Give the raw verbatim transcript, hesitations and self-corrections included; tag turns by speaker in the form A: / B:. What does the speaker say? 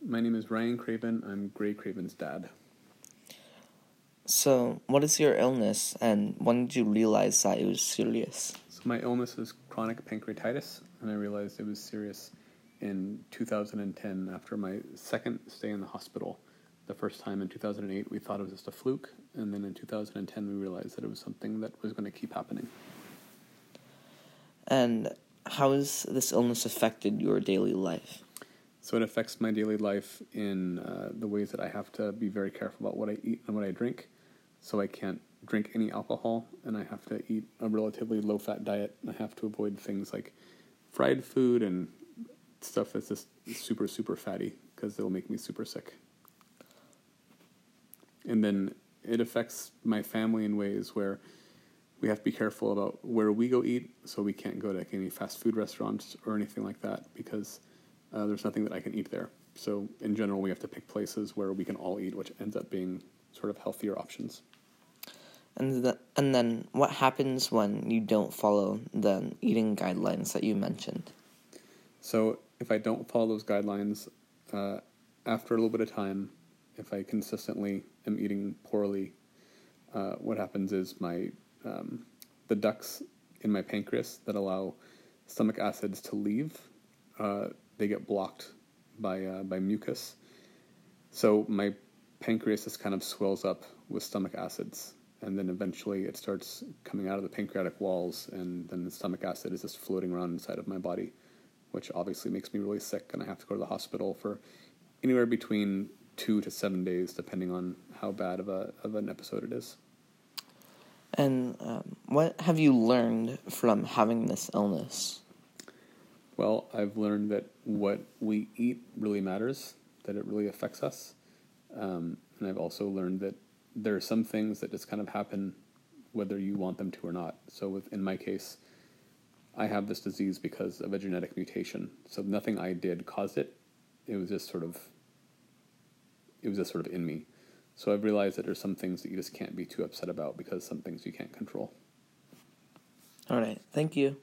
A: My name is Ryan Craven. I'm Gray Craven's dad.
B: So, what is your illness, and when did you realize that it was serious?
A: So my illness is chronic pancreatitis, and I realized it was serious in two thousand ten after my second stay in the hospital. The first time in two thousand eight, we thought it was just a fluke, and then in two thousand ten, we realized that it was something that was going to keep happening.
B: And how has this illness affected your daily life?
A: So it affects my daily life in uh, the ways that I have to be very careful about what I eat and what I drink. So I can't drink any alcohol, and I have to eat a relatively low-fat diet. I have to avoid things like fried food and stuff that's just super, super fatty, because they'll make me super sick. And then it affects my family in ways where we have to be careful about where we go eat, so we can't go to like any fast food restaurants or anything like that, because uh, there's nothing that I can eat there. So in general, we have to pick places where we can all eat, which ends up being sort of healthier options.
B: And the, and then what happens when you don't follow the eating guidelines that you mentioned?
A: So if I don't follow those guidelines, uh, after a little bit of time, if I consistently am eating poorly, uh, what happens is my um, the ducts in my pancreas that allow stomach acids to leave, uh, they get blocked by uh, by mucus. So my pancreas just kind of swells up with stomach acids, and then eventually it starts coming out of the pancreatic walls, and then the stomach acid is just floating around inside of my body, which obviously makes me really sick, and I have to go to the hospital for anywhere between two to seven days, depending on how bad of a of an episode it is.
B: And um, what have you learned from having this illness?
A: Well, I've learned that what we eat really matters, that it really affects us. Um, and I've also learned that there are some things that just kind of happen whether you want them to or not. So with, in my case, I have this disease because of a genetic mutation. So nothing I did caused it. It was just sort of, it was just sort of in me. So I've realized that there's some things that you just can't be too upset about because some things you can't control.
B: All right, thank you.